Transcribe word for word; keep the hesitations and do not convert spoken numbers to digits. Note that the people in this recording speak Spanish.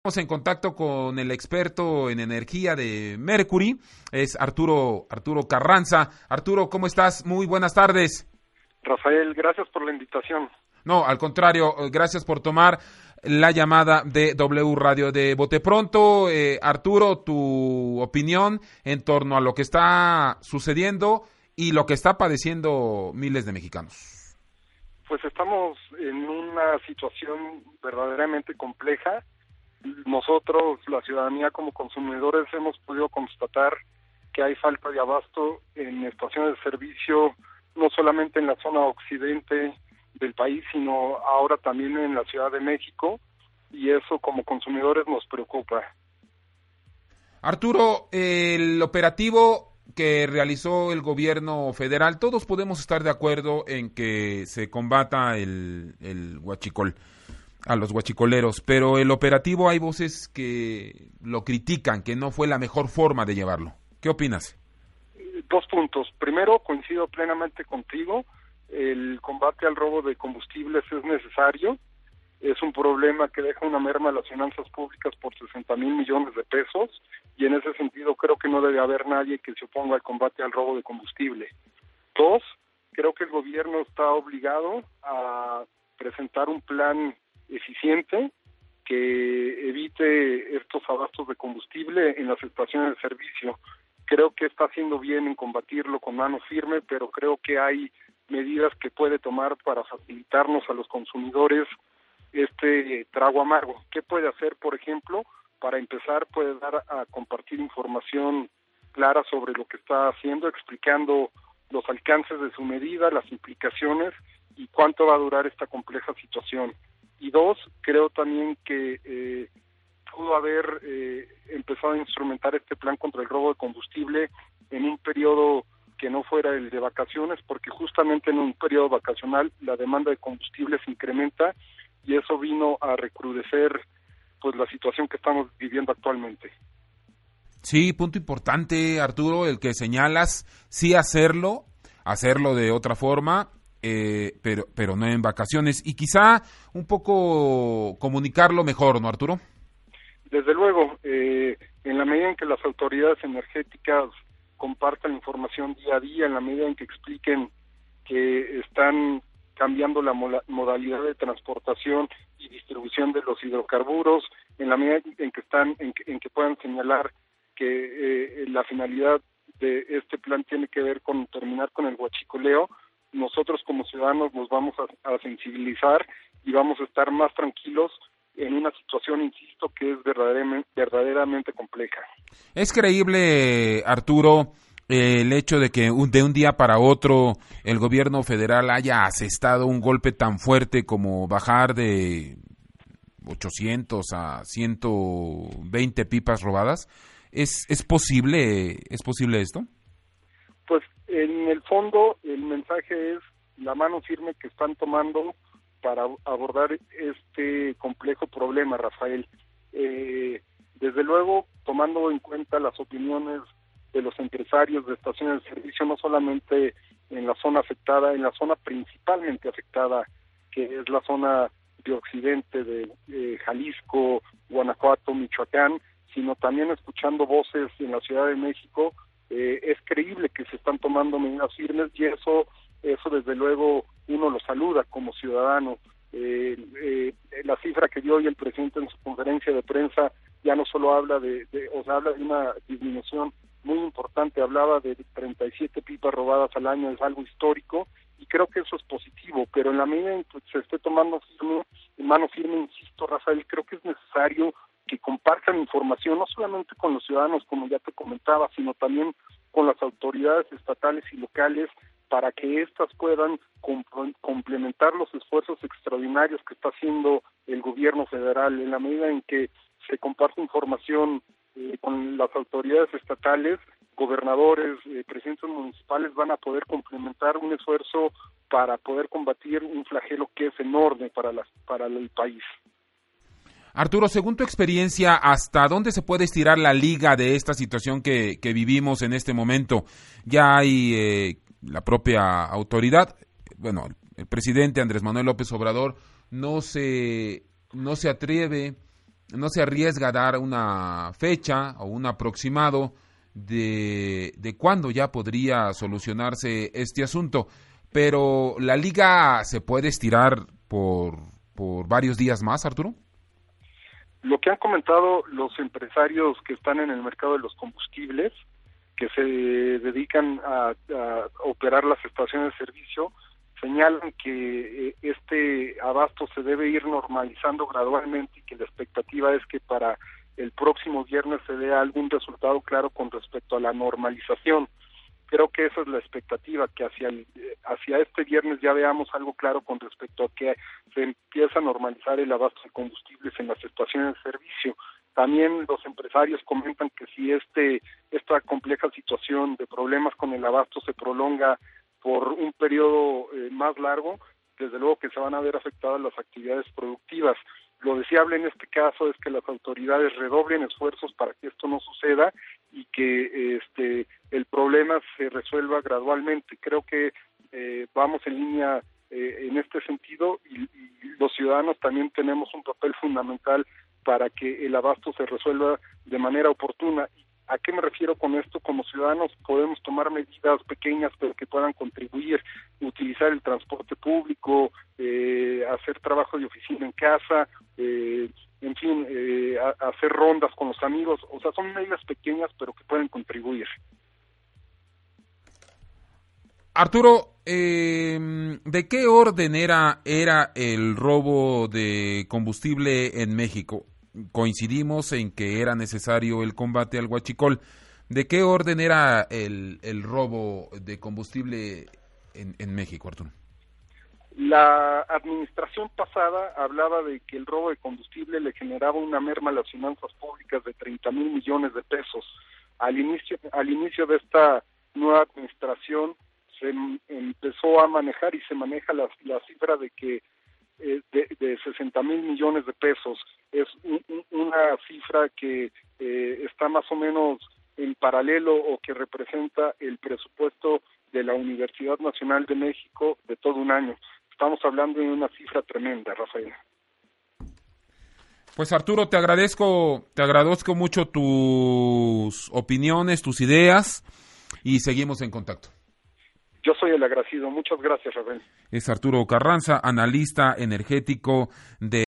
Estamos en contacto con el experto en energía de Mercury, es Arturo Arturo Carranza. Arturo, ¿cómo estás? Muy buenas tardes. Rafael, gracias por la invitación. No, al contrario, gracias por tomar la llamada de W Radio. De Bote Pronto, eh, Arturo, tu opinión en torno a lo que está sucediendo y lo que está padeciendo miles de mexicanos. Pues estamos en una situación verdaderamente compleja. Nosotros, la ciudadanía como consumidores, hemos podido constatar que hay falta de abasto en estaciones de servicio, no solamente en la zona occidente del país, sino ahora también en la Ciudad de México, y eso como consumidores nos preocupa. Arturo, el operativo que realizó el gobierno federal, todos podemos estar de acuerdo en que se combata el, el huachicol, a los huachicoleros, pero el operativo hay voces que lo critican, que no fue la mejor forma de llevarlo. ¿Qué opinas? Dos puntos. Primero, coincido plenamente contigo, el combate al robo de combustibles es necesario, es un problema que deja una merma a las finanzas públicas por sesenta mil millones de pesos, y en ese sentido creo que no debe haber nadie que se oponga al combate al robo de combustible. Dos, creo que el gobierno está obligado a presentar un plan eficiente que evite estos abastos de combustible en las estaciones de servicio. Creo que está haciendo bien en combatirlo con mano firme, pero creo que hay medidas que puede tomar para facilitarnos a los consumidores este trago amargo. ¿Qué puede hacer, por ejemplo? Para empezar, puede dar a compartir información clara sobre lo que está haciendo, explicando los alcances de su medida, las implicaciones y cuánto va a durar esta compleja situación. Y dos, creo también que eh, pudo haber eh, empezado a instrumentar este plan contra el robo de combustible en un periodo que no fuera el de vacaciones, porque justamente en un periodo vacacional la demanda de combustible se incrementa y eso vino a recrudecer pues la situación que estamos viviendo actualmente. Sí, punto importante, Arturo, el que señalas, sí hacerlo, hacerlo de otra forma, Eh, pero pero no en vacaciones, y quizá un poco comunicarlo mejor, ¿no, Arturo? Desde luego, eh, en la medida en que las autoridades energéticas compartan información día a día, en la medida en que expliquen que están cambiando la mola, modalidad de transportación y distribución de los hidrocarburos, en la medida en que están en que, en que puedan señalar que eh, la finalidad de este plan tiene que ver con terminar con el huachicoleo, nosotros como ciudadanos nos vamos a, a sensibilizar y vamos a estar más tranquilos en una situación, insisto, que es verdaderamente, verdaderamente compleja. ¿Es creíble, Arturo, eh, el hecho de que un, de un día para otro el gobierno federal haya asestado un golpe tan fuerte como bajar de ochocientos a ciento veinte pipas robadas? ¿Es, es posible, es posible esto? Pues en el fondo el mensaje es la mano firme que están tomando para abordar este complejo problema, Rafael. Eh, desde luego, tomando en cuenta las opiniones de los empresarios de estaciones de servicio, no solamente en la zona afectada, en la zona principalmente afectada, que es la zona de occidente de eh, Jalisco, Guanajuato, Michoacán, sino también escuchando voces en la Ciudad de México. Eh, es creíble que se están tomando medidas firmes y eso, eso desde luego uno lo saluda como ciudadano. Eh, eh, la cifra que dio hoy el presidente en su conferencia de prensa ya no solo habla de, de, o sea, habla de una disminución muy importante, hablaba de treinta y siete pipas robadas al año, es algo histórico y creo que eso es positivo, pero en la medida en que se esté tomando firme, en mano firme, insisto, Rafael, creo que es necesario que compartan información, no solamente con los ciudadanos, como ya te comentaba, sino también con las autoridades estatales y locales, para que éstas puedan comp- complementar los esfuerzos extraordinarios que está haciendo el gobierno federal. En la medida en que se comparte información eh, con las autoridades estatales, gobernadores, eh, presidentes municipales van a poder complementar un esfuerzo para poder combatir un flagelo que es enorme para, las, para el país. Arturo, según tu experiencia, ¿hasta dónde se puede estirar la liga de esta situación que, que vivimos en este momento? Ya hay eh, la propia autoridad, bueno, el presidente Andrés Manuel López Obrador no se, no se atreve no se arriesga a dar una fecha o un aproximado de, de cuándo ya podría solucionarse este asunto, pero la liga se puede estirar por, por varios días más, Arturo. Lo que han comentado los empresarios que están en el mercado de los combustibles, que se dedican a, a operar las estaciones de servicio, señalan que eh, este abasto se debe ir normalizando gradualmente y que la expectativa es que para el próximo viernes se dé algún resultado claro con respecto a la normalización. Creo que esa es la expectativa, que hacia el, hacia este viernes ya veamos algo claro con respecto a que se empieza a normalizar el abasto de combustibles en las estaciones de servicio. También los empresarios comentan que si este esta compleja situación de problemas con el abasto se prolonga por un periodo eh, más largo, desde luego que se van a ver afectadas las actividades productivas. Lo deseable en este caso es que las autoridades redoblen esfuerzos para que esto no suceda y que este el problema se resuelva gradualmente. Creo que eh, vamos en línea eh, en este sentido y, y los ciudadanos también tenemos un papel fundamental para que el abasto se resuelva de manera oportuna. ¿A qué me refiero con esto? Como ciudadanos podemos tomar medidas pequeñas pero que puedan contribuir, utilizar el transporte público, eh, hacer trabajo de oficina en casa, eh, en fin, eh, a, a hacer rondas con los amigos. O sea, son medidas pequeñas pero que pueden contribuir. Arturo, eh, ¿de qué orden era, era el robo de combustible en México? Coincidimos en que era necesario el combate al huachicol. ¿De qué orden era el, el robo de combustible en, en México, Arturo? La administración pasada hablaba de que el robo de combustible le generaba una merma a las finanzas públicas de treinta mil millones de pesos. Al inicio, al inicio de esta nueva administración se empezó a manejar y se maneja la, la cifra de que eh, de, de sesenta mil millones de pesos. Es un, un, una cifra que eh, está más o menos en paralelo o que representa el presupuesto de la Universidad Nacional de México de todo un año. Estamos hablando de una cifra tremenda, Rafael. Pues Arturo, te agradezco, te agradezco mucho tus opiniones, tus ideas y seguimos en contacto. Yo soy el agradecido. Muchas gracias, Rafael. Es Arturo Carranza, analista energético de